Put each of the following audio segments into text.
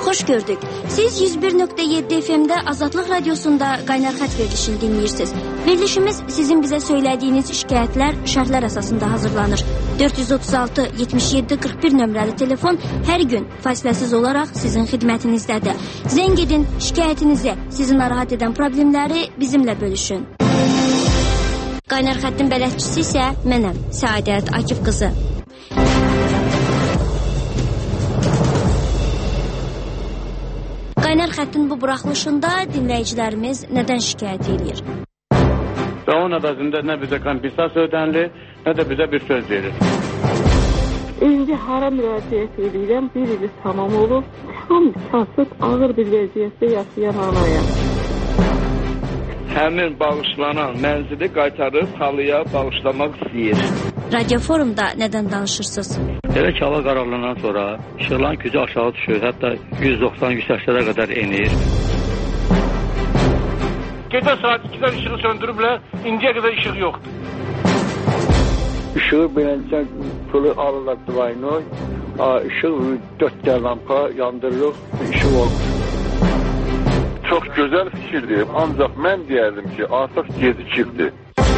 Xoş gördük. Siz 101.7 FM'də Azadlıq Radiosunda Qaynar Xət verilişini dinləyirsiniz. Verilişimiz sizin bizə söylədiyiniz şikayətlər şərhlər əsasında hazırlanır. 436-77-41 nömrəli telefon hər gün fasiləsiz olaraq sizin xidmətinizdədir. Zəng edin, şikayətinizi, sizi narahat edən problemləri bizimlə bölüşün. Qaynar Xəttin bələdçisi isə mənəm, Səadət Akif qızı. Qaynar Xəttin bu buraxılışında dinləyicilərimiz nədən şikayət edir? Və onun əvəzində nə bizə kompensasiya ödənilir, nə də bizə bir söz verir. İndi hara müraciət edirəm, bir ili tamam olub, tam kasıb ağır bir vəziyyətdə yaşayan anayam. Həmin bağışlanan mənzili qaytarıb halıya bağışlamaq istəyir. Radio Forumda nədən danışırsınız? Elə ki, hava qararlanan sonra işıqların gücü aşağı düşür, hətta 190-180'ə qədər enir. Gecə saat 2'dən işığı söndürüblər, indiyə qədər işıq yoxdur. Işığı beləncə pulu alırlar divayını, işıq 4 lampa yandırılır, işıq olur. Çox gözəl fikirdir, ancaq mən deyərdim ki, artıq gecikibdir.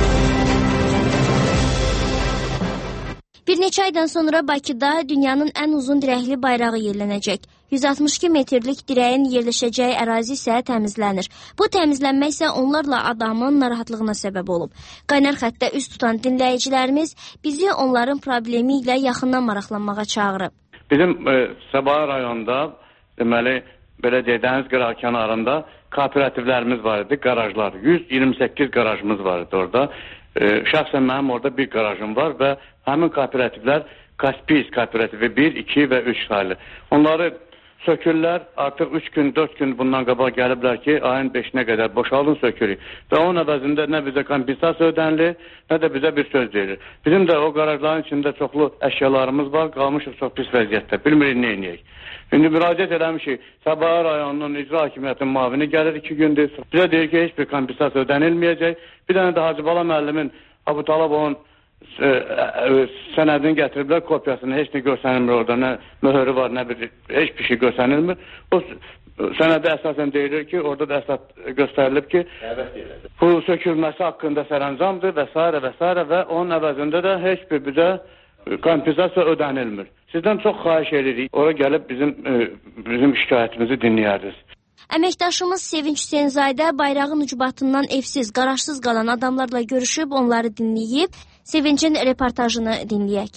Bir neçə aydan sonra Bakıda dünyanın ən uzun dirəkli bayrağı yerlənəcək. 162 metrlik dirəyin yerləşəcəyi ərazi isə təmizlənir. Bu təmizlənmə isə onlarla adamın narahatlığına səbəb olub. Qaynar Xəttdə üz tutan dinləyicilərimiz bizi onların problemi ilə yaxından maraqlanmağa çağırıb. Bizim Sabah rayonunda, deməli, belə deyəniz qıraq kənarında kooperativlərimiz var idi, qarajlar. 128 qarajımız var idi orada. Şəxsən mənim orada bir qarajım var və həmin kooperativlər Kaspis kooperativi 1, 2 və 3 saylı. Onları sökürlər, artıq 3 gün, 4 gün bundan qabaq gəliblər ki, ayın 5-nə qədər boşaldın sökürük. Və onun əvəzində nə bizə kompensasiya ödənilir, nə də bizə bir söz verir. Bizim də o qarajların içində çoxlu əşyalarımız var, qalmışıq çox pis vəziyyətdə, bilmirik nə edəyik. İndi müraciət eləmişik, Sabah rayonunun icra hakimiyyətinin mavini gəlir 2 gündür. Bizə deyir ki, heç bir kompensasiya ödənilməyəcək. Bir dənə də Hacı Bala müəllimin, Abu Talabovun sənədini gətiriblər, kopyasını, heç nə görsənilmir orada, nə möhürü var, nə bir, heç bir şey görsənilmir. O sənədə əsasən deyilir ki, orada da əsas göstərilib ki, bu sökülməsi haqqında sərəncamdır və s. və onun əvəzində də heç bir bizə kompensasiya ödənilmir. Sizdən çox xahiş edirik, ora gəlib bizim şikayətimizi dinləyərdiniz. Əməkdaşımız Sevinç Hüseynzadə bayrağın ucbatından evsiz, qarajsız qalan adamlarla görüşüb, onları dinləyib, Sevincin reportajını dinləyək.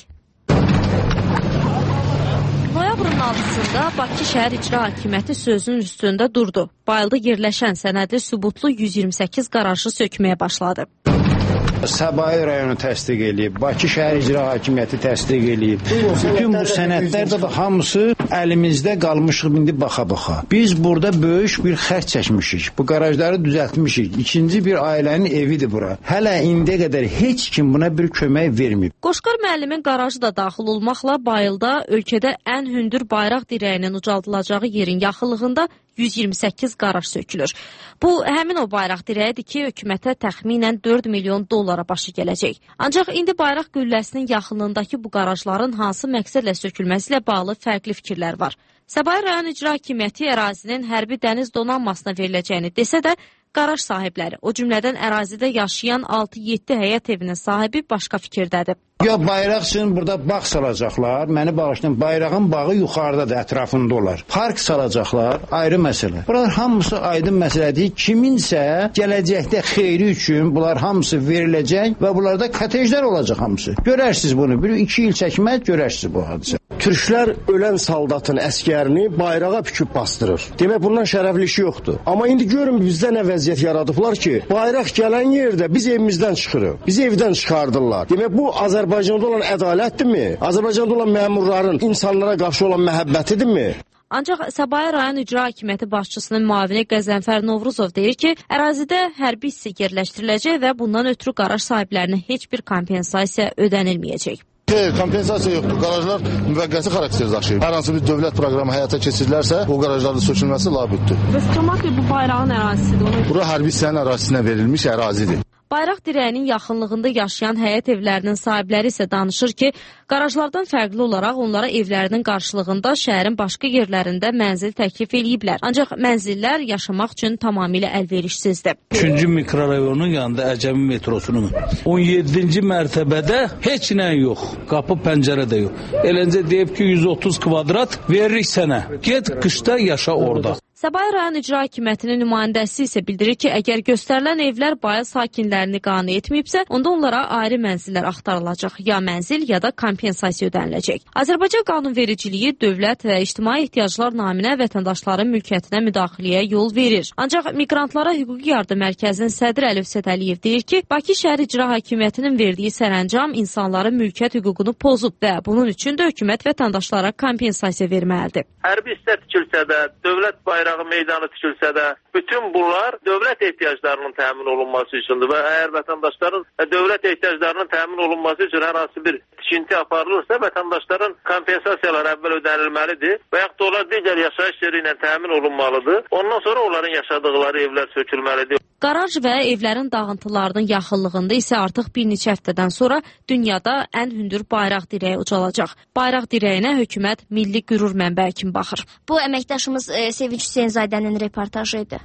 Noyabrın 6-sında Bakı Şəhər İcra Hakimiyyəti sözünün üstündə durdu. Bayılda yerləşən sənədi sübutlu 128 qarajı sökməyə başladı. Səbahi rayonu təsdiq eləyib, Bakı Şəhər İcra Hakimiyyəti təsdiq eləyib. Bütün bu sənədlər də hamısı əlimizdə qalmışıq indi baxa-baxa. Biz burada böyük bir xərc çəkmişik. Bu qarajları düzəltmişik. İkinci bir ailənin evidir bura. Hələ indiyə qədər heç kim buna bir kömək verməyib. Qoşqar müəllimin qarajı da daxil olmaqla Bayılda ölkədə ən hündür bayraq dirəyinin ucaldılacağı yerin yaxınlığında 128 qaraj sökülür. Bu, həmin o bayraq dirəyidir ki, hökumətə təxminən 4 milyon dollara başı gələcək. Ancaq indi bayraq qülləsinin yaxınlığındakı bu qarajların hansı məqsədlə sökülməsi ilə bağlı fərqli fikirlər var. Səbahi rayon icra hakimiyyəti ərazinin hərbi dəniz donanmasına veriləcəyini desə də, qaraj sahibləri, o cümlədən ərazidə yaşayan 6-7 həyət evinin sahibi başqa fikirdədir. Ya bayraq üçün burada bağ salacaqlar, məni bağışlayın, bayrağın bağı yuxarıdadır, ətrafında olar. Park salacaqlar, ayrı məsələ. Bunlar hamısı aydın məsələdir. Kiminsə gələcəkdə xeyri üçün bunlar hamısı veriləcək və bunlarda kotejlər olacaq hamısı. Görərsiniz bunu, 1-2 il çəkməz, görərsiniz bu hadisə. Türklər ölən saldatın əskərini bayrağa püküb bastırır. Demək, bundan şərəfli iş yoxdur. Amma indi görün bizdə nə vəziyyət yaradıblar ki, bayraq gələn yerdə biz evimizdən çıxırıq. Bizi evdən çıxardırlar. Demək, bu Azərbaycanda olan ədalətdirmi? Azərbaycanda olan məmurların insanlara qarşı olan məhəbbətidirmi? Ancaq Səbahi rayon icra hakimiyyəti başçısının müavini Qəzənfər Novruzov deyir ki, ərazidə hərbi hissə yerləşdiriləcək və bundan ötürü qaraj sahiblərinə heç bir kompensasiya ödənilməyəcək. Xeyr, kompensasiya yoxdur. Qarajlar müvəqqəti xarakter daşıyır. Hər hansı bir dövlət proqramı həyata keçirilərsə, o qarajların sökülməsi labüddür. Bəs cəmaət bu bayrağın ərazisidir. Bura hərbi hissənin ərazisinə verilmiş ərazidir. Bayraq dirəyinin yaxınlığında yaşayan həyət evlərinin sahibləri isə danışır ki, qarajlardan fərqli olaraq onlara evlərinin qarşılığında şəhərin başqa yerlərində mənzil təklif eləyiblər. Ancaq mənzillər yaşamaq üçün tamamilə əlverişsizdir. 3-cü mikrorayonun yanında Əcəmi metrosunun 17-ci mərtəbədə heç nə yox. Qapı, pəncərə də yox. Eləncə deyib ki, 130 kvadrat veririk sənə. Get qışda yaşa orada. Səbail rayon icra hakimiyyətinin nümayəndəsi isə bildirir ki, əgər göstərilən evlər bayıl sakinlərini qane etməyibsə, onda onlara ayrı mənzillər axtarılacaq. Ya mənzil, ya da kompensasiya ödəniləcək. Azərbaycan qanunvericiliyi dövlət və ictimai ehtiyaclar naminə vətəndaşların mülkiyyətinə müdaxiləyə yol verir. Ancaq Miqrantlara Hüquqi Yardım Mərkəzinin sədri Əlövsət Əliyev deyir ki, Bakı şəhər icra hakimiyyətinin verdiyi sərəncam insanların mülkiyyət hüququnu pozub və bunun üçün də hökumət vətəndaşlara kompensasiya verməlidir. Hərbi hissə tikilsə də, dövlət bayrağı meydanı tikilsə də, bütün bunlar dövlət ehtiyaclarının təmin olunması üçündür və əgər vətəndaşların dövlət ehtiyaclarının təmin olunması üçün hər hansı bir tikinti aparılırsa, vətəndaşların kompensasiyaları əvvəl ödənilməlidir və yaxud da onlar digər yaşayış yeri ilə təmin olunmalıdır. Ondan sonra onların yaşadıqları evlər sökülməlidir. Qaraj və evlərin dağıntılarının yaxınlığında isə artıq bir neçə həftədən sonra dünyada ən hündür bayraq dirəyi ucalacaq. Bayraq dirəyinə hökumət milli qürur mənbəyi kimi baxır. Bu əməkdaşımız Sevinç Hüseynzadənin reportajı idi.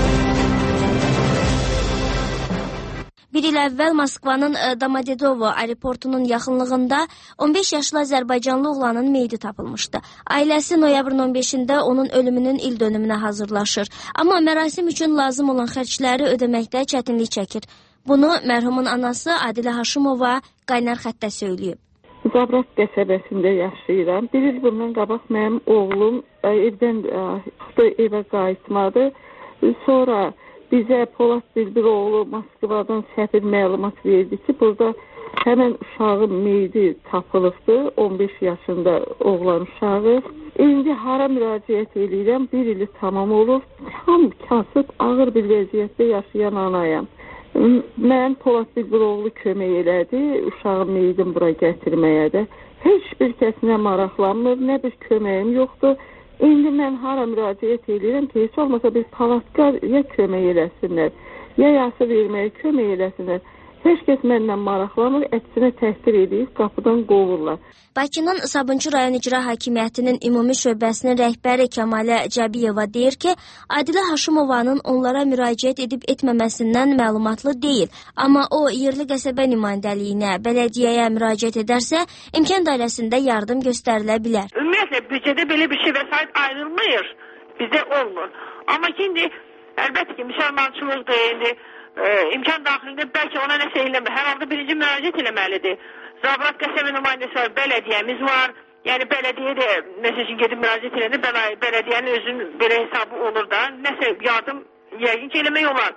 Bir il əvvəl Moskvanın Domodedovo aeroportunun yaxınlığında 15 yaşlı Azərbaycanlı oğlanın meyidi tapılmışdı. Ailəsi noyabrın 15-də onun ölümünün il dönümünə hazırlaşır. Amma mərasim üçün lazım olan xərcləri ödəməkdə çətinlik çəkir. Bunu mərhumun anası Adilə Haşimova qaynar xəttə söyləyib. Zabrat qəsəbəsində yaşayıram. Bir il bundan qabaq mənim oğlum evdən evə qayıtmadı. Sonra bizə Polad Bilbiroğlu Moskvadan səfir məlumat verdi ki, burada həmən uşağın meyidi tapılıbdı, 15 yaşında oğlan uşağı. İndi hara müraciət edirəm, bir ili tamam olur. Tam kasıb, ağır bir vəziyyətdə yaşayan anayam. Mən Polad Bilbiroğlu kömək elədi, uşağın meyidini bura gətirməyə də. Heç bir kəsinə maraqlanmır, nə bir köməyim yoxdur. İndi mən hara müraciət edirəm ki, heç olmasa bir palatka ya kömək eləsinlər, ya yası verməyə kömək eləsinlər. Heç kəs məndən maraqlanır, əksinə təhqir edib, qapıdan qovurlar. Bakının Sabunçu rayon icra hakimiyyətinin ümumi şöbəsinin rəhbəri Kəmalə Cəbiyeva deyir ki, Adilə Haşimovanın onlara müraciət edib etməməsindən məlumatlı deyil. Amma o, yerli qəsəbə nümayəndəliyinə, bələdiyyəyə müraciət edərsə, imkan dairəsində yardım göstərilə bilər. Ümumiyyətlə, büdcədə belə bir şey vəsait ayrılmır, bizdə olmur. Amma şimdi, əlbəttə ki, müsəlmançılıqdır, indi imkan daxilində bəlkə ona nəsə eləmir. Hər halda birinci müraciət eləməlidir. Zabrat qəsəbə nümayəndəsi var, bələdiyyəmiz var. Yəni bələdiyyə də məsəl üçün gedib müraciət eləndə bələdiyyənin özünün belə hesabı olur da. Nəsə yardım yəqin ki eləmək olar.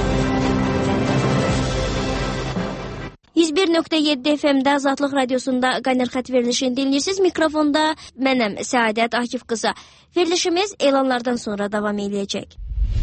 101.7 FM-də Azadlıq Radiosunda qaynar xətt verilişini dinləyirsiniz. Mikrofonda mənəm Səadət Akif qızı. Verilişimiz elanlardan sonra davam edəcək.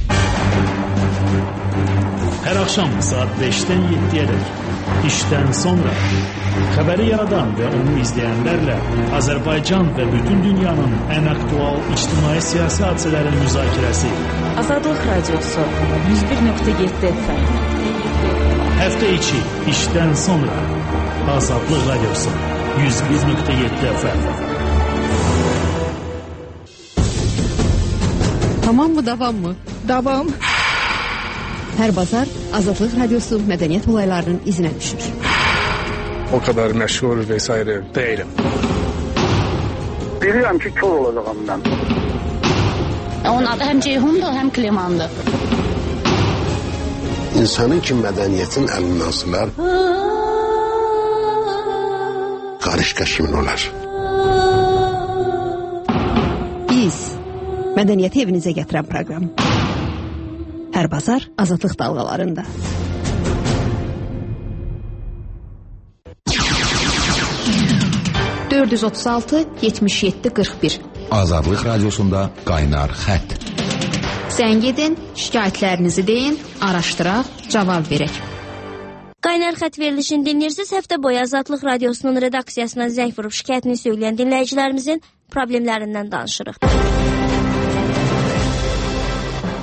Hər axşam saat 5-dən 7-yə dək işdən sonra xəbəri yaradan və onu izləyənlərlə Azərbaycan və bütün dünyanın ən aktual ictimai-siyasi hadisələrin müzakirəsi. Azadlıq Radiosu 101.7 FM. Həftə içi işdən sonra Azadlıq Radiosu 101.7 FM. Tamam mı, davam mı? Davam. Hər bazar Azadlıq Radiosu mədəniyyət olaylarının izinə düşür. O kadar məşğul vesaire değilim. Bilirəm ki, kör olacağım mən. Onun adı həm Ceyhundur, həm Klimandır. İnsanın ki, mədəniyyətin əlindən asılar, qarışqa kimin olar? Biz, mədəniyyəti evinizə gətirən proqram. Hər bazar Azadlıq dalğalarında. ...436-77-41 Azadlıq Radiosunda qaynar xətt. Zəng edin, şikayətlərinizi deyin, araşdıraq, cavab verək. Qaynar xətt verilişini dinləyirsiniz. Həftə boyu Azadlıq Radiosunun redaksiyasına zəng vurub şikayətini söyləyən dinləyicilərimizin problemlərindən danışırıq.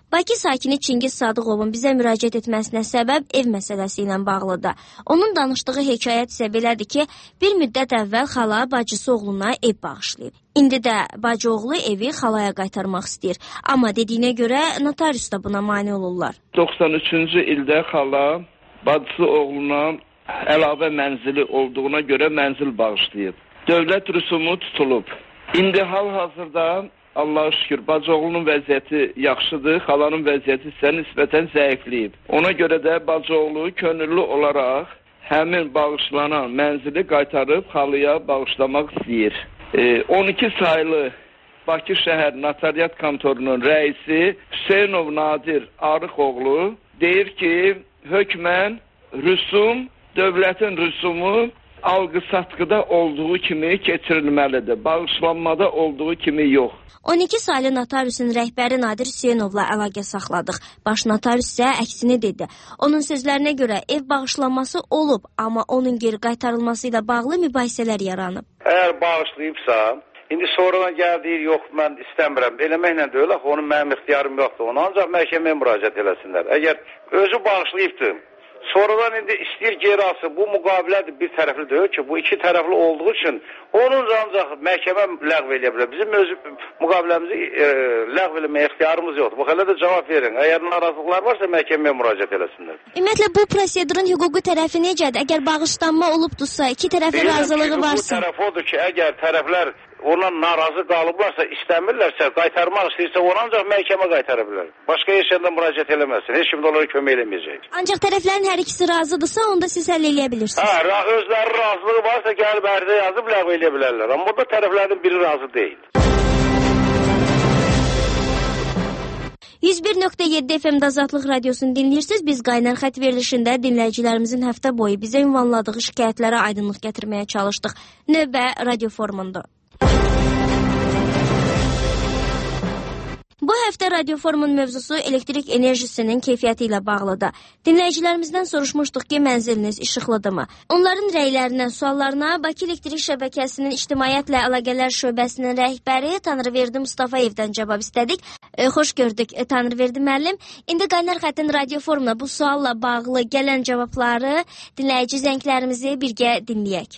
Bakı sakini Çingiz Sadıqovun bizə müraciət etməsinə səbəb ev məsələsi ilə bağlıdır. Onun danışdığı hekayət isə belədir ki, bir müddət əvvəl xala bacısı oğluna ev bağışlayıb. İndi də bacı oğlu evi xalaya qaytarmaq istəyir. Amma dediyinə görə notarius da buna mane olurlar. 93-cü ildə xala bacısı oğluna əlavə mənzili olduğuna görə mənzil bağışlayıb. Dövlət rüsumu tutulub. İndi hal-hazırda Allah'a şükür bacı oğlunun vəziyyəti yaxşıdır, xalanın vəziyyəti isə nisbətən zəifləyib. Ona görə də bacı oğlu könüllü olaraq həmin bağışlanan mənzili qaytarıb xalaya bağışlamaq istəyir. 12 saylı Bakı şəhər notariat kontorunun rəisi Hüseynov Nadir Arıqoğlu deyir ki, hökmən rüsum, dövlətin rüsumu alqı-satqıda olduğu kimi keçirilməlidir. Bağışlanmada olduğu kimi yox. 12 saylı notariusun rəhbəri Nadir Hüseynovla əlaqə saxladıq. Baş notarius isə əksini dedi. Onun sözlərinə görə ev bağışlanması olub, amma onun geri qaytarılması ilə bağlı mübahisələr yaranıb. Əgər bağışlayıbsa, indi sonradan gəldiyi yox, mən istəmirəm. Eləməklə deyil, onun mənim ixtiyarım yoxdur. Onu ancaq məhkəməyə müraciət eləsinlər. Əgər özü bağışlayıbdır, sonradan indi istəyir geri alsın. Bu müqabilədir, bir tərəfli deyil ki, bu iki tərəfli olduğu üçün onun ancaq məhkəmə ləğv eləyə bilər. Bizim öz müqabiləmizi ləğv eləməyə ixtiyarımız yoxdur. Bu xələ də cavab verin. Əgər narazılıqlar varsa məhkəməyə müraciət eləsinlər. Ümumiyyətlə bu prosedurun hüquqi tərəfi necədir? Əgər bağışlanma olubdursa, iki tərəfin razılığı varsa. Bu tərəf odur ki, əgər tərəflər ondan narazı qalıblarsa, istəmirlərsə, qaytarmaq istəyirsə, onu ancaq məhkəmə qaytara bilər. Başqa heç yerdən müraciət eləməsin. Heç kim də onlara kömək eləməyəcək. Ancaq tərəflərin hər ikisi razıdırsa, onda siz həll eləyə bilirsiniz. Özləri razılığı varsa, gəlib ərizə yazıb ləğv eləyə bilərlər. Amma burada tərəflərin biri razı deyil. 101.7 FM-də Azadlıq Radiosunu dinləyirsiniz. Biz Qaynar xətt verilişində dinləyicilərimizin həftə boyu bizə ünvanladığı şikayətlərə aydınlıq gətirməyə çalışdıq. Növbə radio formunda. Bu həftə radioformun mövzusu elektrik enerjisinin keyfiyyəti ilə bağlıdır. Dinləyicilərimizdən soruşmuşduq ki, mənziliniz işıqlıdırmı? Onların rəylərinə, suallarına Bakı Elektrik Şəbəkəsinin İctimaiyyətlə Əlaqələr Şöbəsinin rəhbəri Tanrıverdi Mustafayevdən cavab istədik. Xoş gördük Tanrıverdi müəllim. İndi Qaynar xəttin radioforumuna bu sualla bağlı gələn cavabları dinləyici zənglərimizi birgə dinləyək.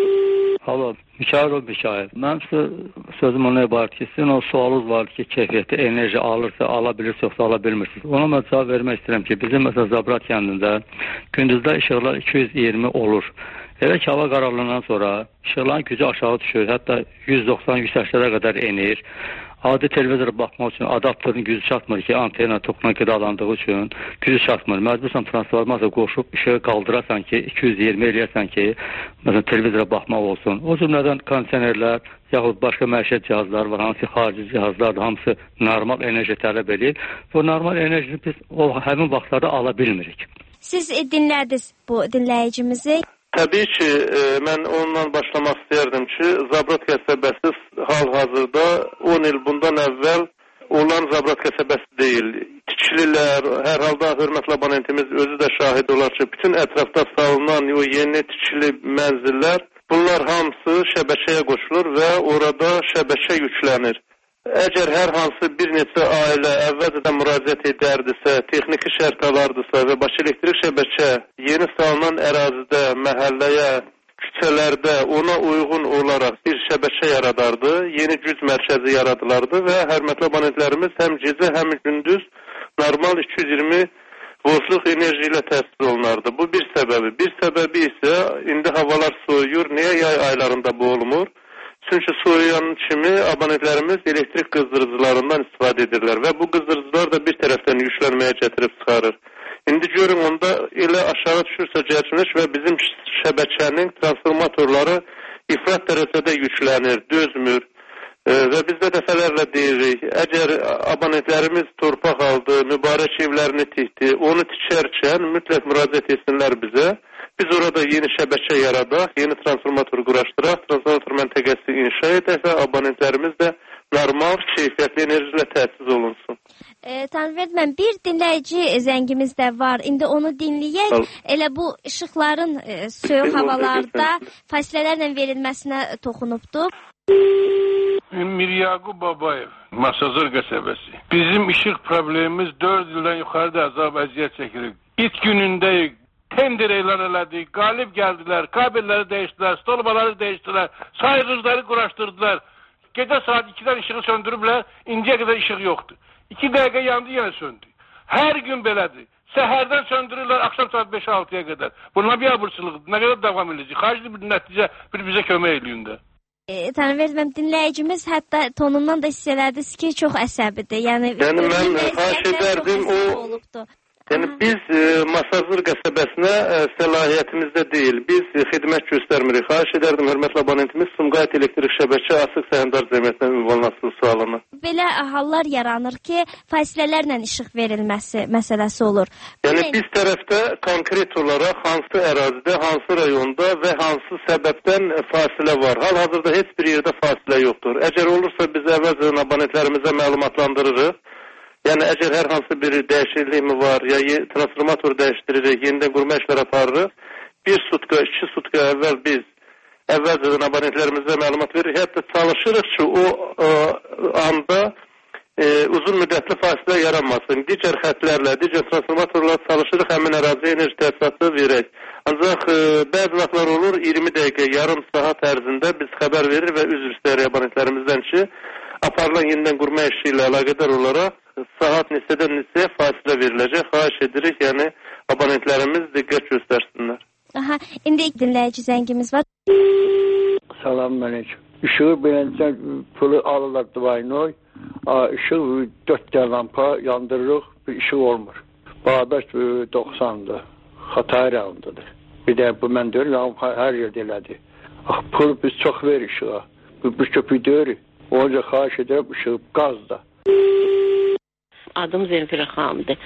Alo, Mikail. Mənim sözüm ona ibarət ki, sizin o sualınız var ki, keyfiyyətli enerji alırsa, ala bilirsiniz, yoxsa ala bilmirsiniz. Ona mən cavab vermək istəyirəm ki, bizim məsələn Zabrat kəndində gündüzdə işıqlar 220 olur. Elə ki, hava qararlığından sonra işıqların gücü aşağı düşür, hətta 190-180-ə qədər enir. Adi televizora baxmaq üçün adaptörün gücü çatmır ki, antena tokla qidalandığı üçün gücü çatmır. Məcbursan transformasiya qoşub işığı qaldırasan ki, 220 eləyərsən ki, məsələn televizora baxmaq olsun. O cümlədən kondisionerlər yaxud başqa məişət cihazları var, hansı xarici cihazlardır, hamısı normal enerji tələb edir. Bu normal enerjini biz həmin vaxtlarda ala bilmirik. Siz dinlədiniz bu dinləyicimizi. Təbii ki, mən ondan başlamaq istəyərdim ki, Zabrat qəsəbəsi hal-hazırda 10 il bundan əvvəl olan Zabrat qəsəbəsi deyil. Tikililər, hər halda hörmətli abonentimiz özü də şahid olar ki, bütün ətrafda salınan o yeni tikili mənzillər, bunlar hamısı şəbəkəyə qoşulur və orada şəbəkə yüklənir. Əgər hər hansı bir neçə ailə əvvəlcədən müraciət edərdisə, texniki şərt alardırsa və Bakı elektrik şəbəkə yeni salınan ərazidə, məhəlləyə, küçələrdə ona uyğun olaraq bir şəbəkə yaradardı, yeni güc mərkəzi yaradılardı və hörmətli abonentlərimiz həm gecə, həm gündüz normal 220 voltluq enerji ilə təsis olunardı. Bu bir səbəbi. Bir səbəbi isə indi havalar soyuyur. Niyə yay aylarında bu olmur? Çünki soyuyan kimi abonentlərimiz elektrik qızdırıcılarından istifadə edirlər və bu qızdırıcılar da bir tərəfdən yüklənməyə gətirib çıxarır. İndi görün, onda elə aşağı düşürsə gəlişmiş və bizim şəbəkənin transformatorları ifrat dərəcədə yüklənir, dözmür və biz də dəfələrlə deyirik, əgər abonentlərimiz torpaq aldı, mübarək evlərini tikdi, onu tikərkən mütləq müraciət etsinlər bizə. Biz orada yeni şəbəkə yaradaq, yeni transformator quraşdıraq, transformator məntəqəsi inşa edək və abonentlərimiz də normal, keyfiyyətli enerji ilə təchiz olunsun. Tanrıverdi mən, bir dinləyici zəngimiz də var. İndi onu dinləyək. Elə bu işıqların soyuq havalarda fasilələrlə verilməsinə toxunubdur. Miryaqub Babayev. Masazır qəsəbəsi. Bizim işıq problemimiz 4 ildən yuxarıda əzab əziyyət çəkirik. İlk günündəyik. Tender elan elədik, qalib gəldilər, kabelləri dəyişdilər, stolbaları dəyişdilər, sayğıcları quraşdırdılar. Gecə saat 2-dən işığı söndürüblər, indiyə qədər işıq yoxdur. 2 dəqiqə yandı, yenə söndü. Hər gün belədir. Səhərdən söndürürlər, axşam saat 5-6-ya qədər. Bunlar bir abırsılıqdır. Nə qədər davam edəcək? Xaricli bir nəticə bizə kömək eləyin də. Tanrıverdim, dinləyicimiz hətta tonundan da hiss elədiniz ki, çox əsəbidir. Yəni mən xahiş edərdim o... Yəni biz Masazır qəsəbəsinə səlahiyyətimizdə deyil, biz xidmət göstərmirik. Xahiş edərdim, hörmətli abonentimiz Sumqayıt Elektrik Şəbəkə Asıq Səhmdar Cəmiyyətinə ünvanlasın sualını. Belə hallar yaranır ki, fasilələrlə işıq verilməsi məsələsi olur. Yəni biz tərəfdə konkret olaraq hansı ərazidə, hansı rayonda və hansı səbəbdən fasilə var. Hal-hazırda heç bir yerdə fasilə yoxdur. Əgər olursa biz əvvəlcədən abonentlərimizə məlumatlandırırıq. Yəni, əgər hər hansı bir dəyişiklik mi var, ya transformator dəyişdiririk, yenidən qurma işləri aparırıq, 1 sutka, 2 sutka əvvəl biz əvvəlcədən abonentlərimizə məlumat veririk. Hətta çalışırıq ki, o anda uzun müddətli fasilə yaranmasın. Digər xətlərlə, digər transformatorlarla çalışırıq, həmin əraziyə enerji təchizatı verək. Ancaq bəzi vaxtlar olur, 20 dəqiqə, yarım saat ərzində biz xəbər verir və üzr istəyirik abonentlərimizdən ki, aparılan yenidən qurma işi ilə əlaqədar olaraq saat neçədən neçəyə fasilə veriləcək. Xahiş edirik, yəni abonentlərimiz diqqət göstərsinlər. Aha, indi dinləyici zəngimiz var. Salam aleyküm. Işığı beləncə pulu alırlar Divaynoy. Işıq 4 dəl lampa yandırırıq, bir işıq olmur. Bağdaş 90'dır. Xatay rayonundadır. Bir də bu mən deyirəm, hər yerdə elədir. Pul biz çox verir işığa. Bu köpük deyirik. Onca xahiş edirəm işıq qazda. Adım Zemfira xanımdır.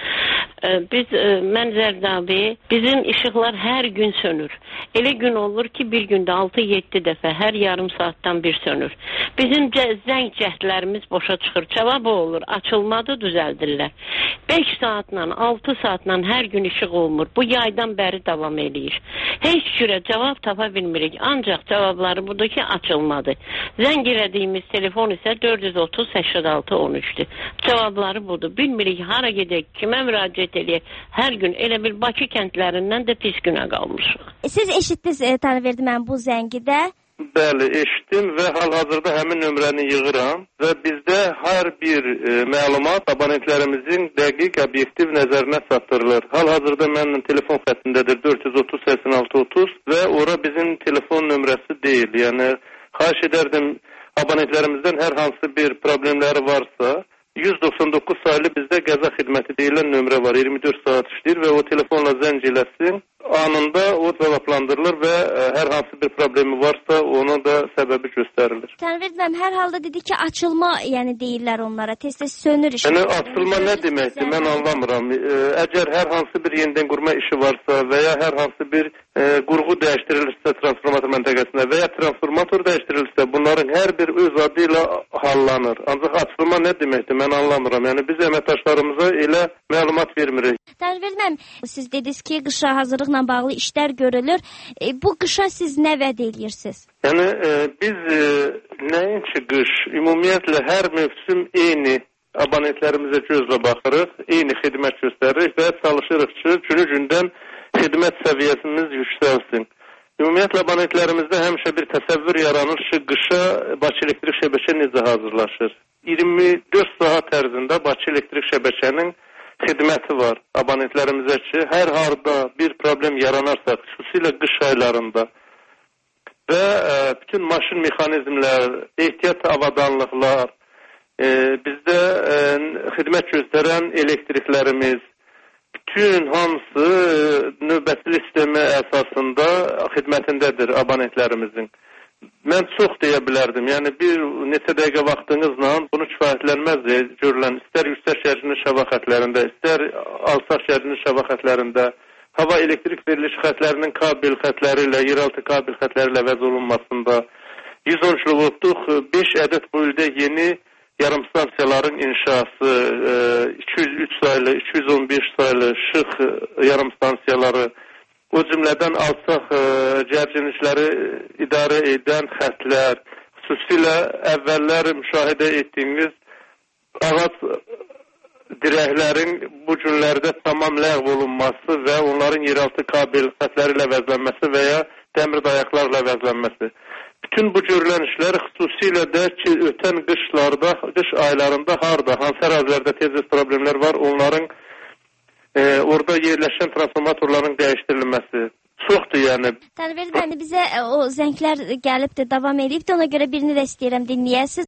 Mən Zərdabi, bizim işıqlar hər gün sönür. Elə gün olur ki, bir gündə 6-7 dəfə, hər yarım saatdan bir sönür. Bizim zəng cəhdlərimiz boşa çıxır. Cavabı olur, açılmadı, düzəldirlər. 5 saatla, 6 saatla hər gün işıq olmur. Bu yaydan bəri davam eləyir. Heç cürə cavab tapa bilmirik. Ancaq cavabları budur ki, açılmadı. Zəng elədiyimiz telefon isə 430-86-13'dür. Cavabları budur. Bilmirik, hara gedək, kimə müraciət eləyək. Hər gün elə bir Bakı kəndlərindən də pis günə qalmışıq. Siz eşitdiniz, Tanrıverdi, mən bu zəngidə? Bəli, eşitdim və hal-hazırda həmin nömrəni yığıram və bizdə hər bir məlumat abonentlərimizin dəqiq, obyektiv nəzərinə çatdırılır. Hal-hazırda mənim telefon xəttindədir 430-86-30 və ora bizim telefon nömrəsi deyil. Yəni, xahiş edərdim abonentlərimizdən hər hansı bir problemləri varsa, 199 sayılı bizdə qəza xidməti deyilən nömrə var, 24 saat işləyir və o telefonla zəng eləsin. Anında o cavablandırılır və hər hansı bir problemi varsa onun da səbəbi göstərilir. Tanrıverdim, hər halda dedi ki, açılma yəni deyirlər onlara, tez-tez sönür işi. Yəni açılma nə deməkdir, mən anlamıram. Əgər hər hansı bir yenidən qurma işi varsa və ya hər hansı bir qurğu dəyişdirilirsə transformator məntəqəsində və ya transformator dəyişdirilirsə, bunların hər bir öz adı ilə hallanır. Ancaq açılma nə deməkdir, mən anlamıram. Yəni biz əməkdaşlarımıza elə məlumat vermirik. Tanrıverdim, siz dediniz ki, qışa hazırlıqla bağlı işlər görülür. Bu qışa siz nə vəd edirsiniz? Yəni biz nəinki qış, ümumiyyətlə hər mövsüm eyni abonentlərimizə gözlə baxırıq, eyni xidmət göstəririk və çalışırıq ki, günü-gündən xidmət səviyyəsimiz yüksəlsin. Ümumiyyətlə abonentlərimizdə həmişə bir təsəvvür yaranır ki, qışa Bakı Elektrik Şəbəkə necə hazırlaşır? 24 saat ərzində Bakı Elektrik Şəbəkənin xidməti var abonentlərimizə ki, hər harda bir problem yaranarsa, xüsusilə qış aylarında və bütün maşın mexanizmlər, ehtiyat avadanlıqlar, bizdə xidmət göstərən elektriklərimiz, bütün hamısı növbəti sistemi əsasında xidmətindədir abonentlərimizin. Mən çox deyə bilərdim. Yəni bir neçə dəqiqə vaxtınızla bunu kifayətlənməz görülən, istər yüksək şərjli şəva xətlərində, istər alçaq şərjli şəva xətlərində, hava elektrik veriliş xətlərinin kabel xətləri ilə, yeraltı kabel xətləri ilə əvəz olunmasında, 110 kilovoltluq 5 ədəd bu ildə yeni yarımstansiyaların inşası, 203 sayılı, 215 sayılı şıx yarımstansiyaları, o cümlədən alçaq gərginlikləri idarə edən xətlər, xüsusilə əvvəllər müşahidə etdiyimiz ağac dirəklərin bu günlərdə tamam ləğv olunması və onların yeraltı kabel xətləri ilə əvəzlənməsi və ya dəmir dayaqlarla əvəzlənməsi. Bütün bu görülən işlər xüsusilə də ki, ötən qış aylarında harda, hansı ərazilərdə tez problemlər var, onların orada yerləşən transformatorların dəyişdirilməsi çoxdur, yəni. Tanrıverdi bəndə bizə o zənglər gəlibdir, davam edibdir, ona görə birini də istəyirəm dinləyəsiz.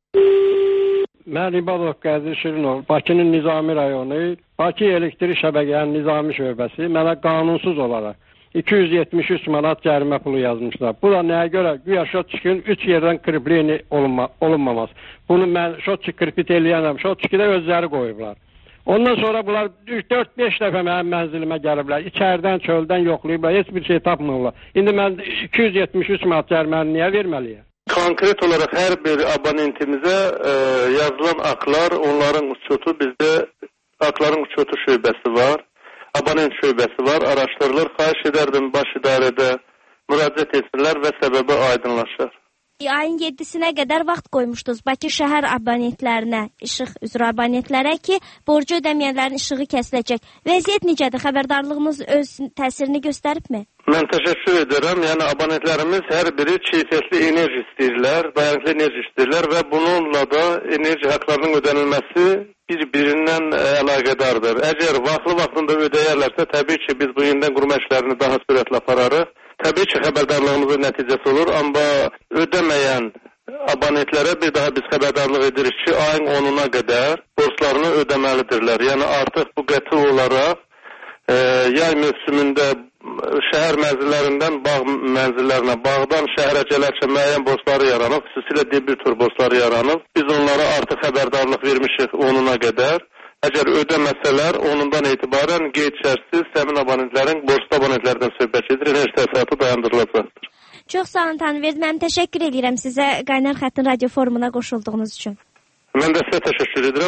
Mən İbadov Qədir Şirinov, Bakının Nizami rayonu, Bakı elektrik şəbəkənin Nizami şöbəsi mənə qanunsuz olaraq 273 manat cərimə pulu yazmışlar. Bu da nəyə görə? Güya şotçikin 3 yerdən kripliyini olunmaması. Bunu mən şotçik kripit eləyənəm, şotçikidə özləri qoyublar. Ondan sonra bunlar 4-5 dəfə mənim mənzilimə gəliblər. İçərdən, çöldən yoxlayıblar, heç bir şey tapmırlar. İndi mən 273 manat cəriməni niyə verməliyəm? Konkret olaraq hər bir abonentimizə yazılan aklar, onların uçotu, bizdə akların uçotu şöbəsi var, abonent şöbəsi var, araşdırılır. Xahiş edərdim baş idarədə müraciət etsinlər və səbəbi aydınlaşır. Ayın 7-sinə qədər vaxt qoymuşdunuz Bakı şəhər abonentlərinə, işıq üzrə abonentlərə ki, borcu ödəməyənlərin işığı kəsiləcək. Vəziyyət necədir? Xəbərdarlığınız öz təsirini göstəribmi? Mən təşəkkür edirəm. Yəni abonentlərimiz hər biri keyfiyyətli enerji istəyirlər, dayanıqlı enerji istəyirlər və bununla da enerji haqlarının ödənilməsi bir-birindən əlaqədardır. Əgər vaxtında ödəyərlərsə, təbii ki, biz bu yenidən qurma işlərini daha sürətlə apararıq. Təbii ki, xəbərdarlığımızın nəticəsi olur, amma ödəməyən abonentlərə bir daha biz xəbərdarlıq edirik ki, ayın 10-una qədər borclarını ödəməlidirlər. Yəni artıq bu qəti olaraq yay mövsümündə şəhər mənzillərindən bağ mənzillərinə, bağdan şəhərə gələrkən müəyyən borcları yaranıb, xüsusilə debitor borcları yaranıb. Biz onlara artıq xəbərdarlıq vermişik 10-una qədər. Əgər ödəməsələr, onundan etibarən qeyd-şərtsiz həmin abonentlərin borclu abonentlərdən söhbət edir, enerji təsərrüfatı dayandırılacaqdır. Çox sağ olun Tanrıverdi, mən təşəkkür edirəm sizə Qaynar Xəttin radio forumuna qoşulduğunuz üçün. Mən də sizə təşəkkür edirəm.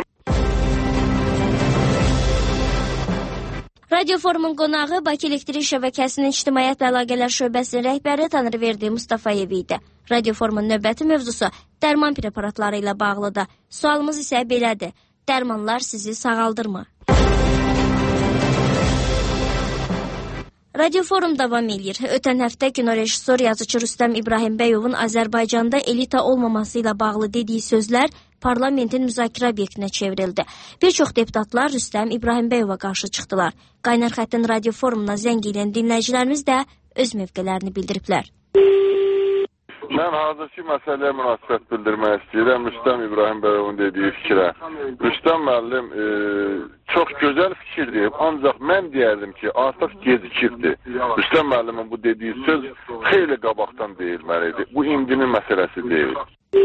Radio forumun qonağı Bakı Elektrik Şəbəkəsinin İctimaiyyətlə Əlaqələr Şöbəsinin rəhbəri Tanrıverdi Mustafayev idi. Radio forumun növbəti mövzusu dərman preparatları ilə bağlıdır. Sualımız isə belədir. Dərmanlar sizi sağaldırmı? Radio forum davam edir. Ötən həftə kinorejissor, yazıcı Rüstəm İbrahimbəyovun Azərbaycanda elita olmaması ilə bağlı dediyi sözlər parlamentin müzakirə obyektinə çevrildi. Bir çox deputatlar Rüstəm İbrahimbəyova qarşı çıxdılar. Qaynar Xəttin radio forumuna zəng edən dinləyicilərimiz də öz mövqələrini bildiriblər. Mən hazırki məsələyə münasibət bildirmək istəyirəm Rüstəm İbrahimbəyovun dediyi fikrə. Rüstəm müəllim çox gözəl fikirdir, ancaq mən deyərdim ki, artıq gecikibdir. Rüstəm müəllimin bu dediyi söz xeyli qabaqdan deyilməlidir. Bu indinin məsələsi deyil.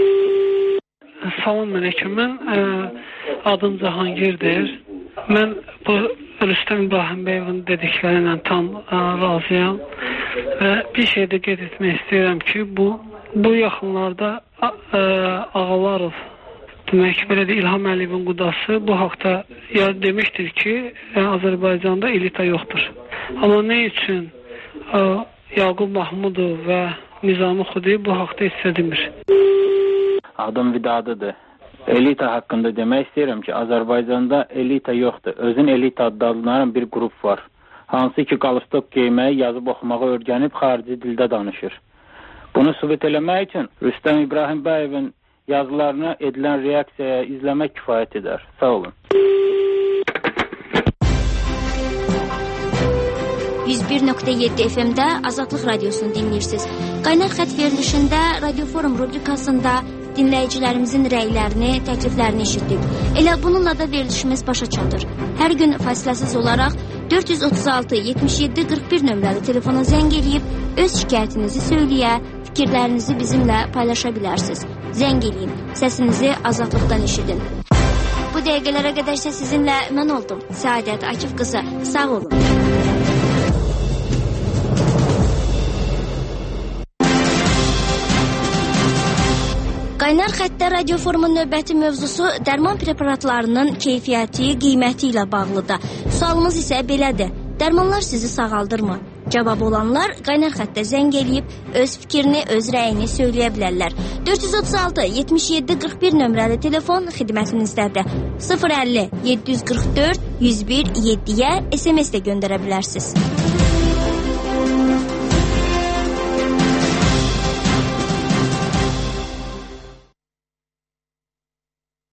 Salam əleykum, mən adım Cahangirdir. Mən bu Rüstəm İbrahimbəyovun dediklərinə tam razıyam və bir şey də qeyd etmək istəyirəm ki, bu yaxınlarda Ağalarov, demək belə də İlham Əliyevin qudası bu haqda demişdir ki, Azərbaycanda elita yoxdur. Amma nə üçün Yaqub Mahmudov və Nizami Xudiyev bu haqda heç demir? Adım Vidadıdır. Elita haqqında demək istəyirəm ki, Azərbaycanda elita yoxdur. Özün elita adlanan bir qrup var. Hansı ki, qalstok geyməyi, yazıb oxumağı öyrənib xarici dildə danışır. Bunu sübut eləmək üçün Rüstəm İbrahimbəyovun yazılarına edilən reaksiyaya izləmək kifayət edər. Sağ olun. 101.7 FM-də Azadlıq Radiosunu dinləyirsiniz. Qaynar Xətt verilişində Radio Forum rubrikasında dinləyicilərimizin rəylərini, təkliflərini eşitdik. Elə bununla da verilişimiz başa çatır. Hər gün fasiləsiz olaraq 436-77-41 nömrəli telefona zəng eləyib öz şikayətinizi söyləyə, fikirlərinizi bizimlə paylaşa bilərsiniz. Zəng eləyin, səsinizi azadlıqdan eşidin. Bu dəqiqələrə qədər isə sizinlə mən oldum. Səadət Akif qızı, sağ olun. Qaynar Xəttdə radio forumun növbəti mövzusu dərman preparatlarının keyfiyyəti, qiyməti ilə bağlıdır. Sualımız isə belədir. Dərmanlar sizi sağaldırmı? Cavab olanlar qaynar xəttə zəng eləyib öz fikrini, öz rəyini söyləyə bilərlər. 436 77 41 nömrəli telefon xidmətinizdədir. 050 744 101 7-yə SMS də göndərə bilərsiniz.